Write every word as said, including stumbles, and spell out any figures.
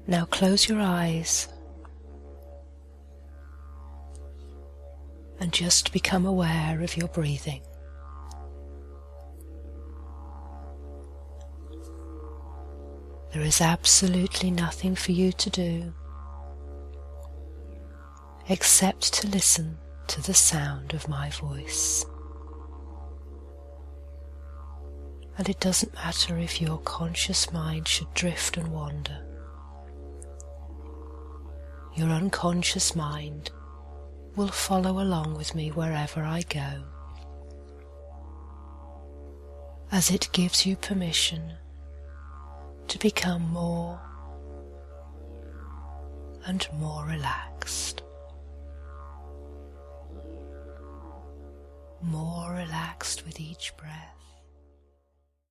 Now close your eyes and just become aware of your breathing. There is absolutely nothing for you to do except to listen to the sound of my voice. And it doesn't matter if your conscious mind should drift and wander. Your unconscious mind will follow along with me wherever I go, as it gives you permission to become more and more relaxed, more relaxed with each breath.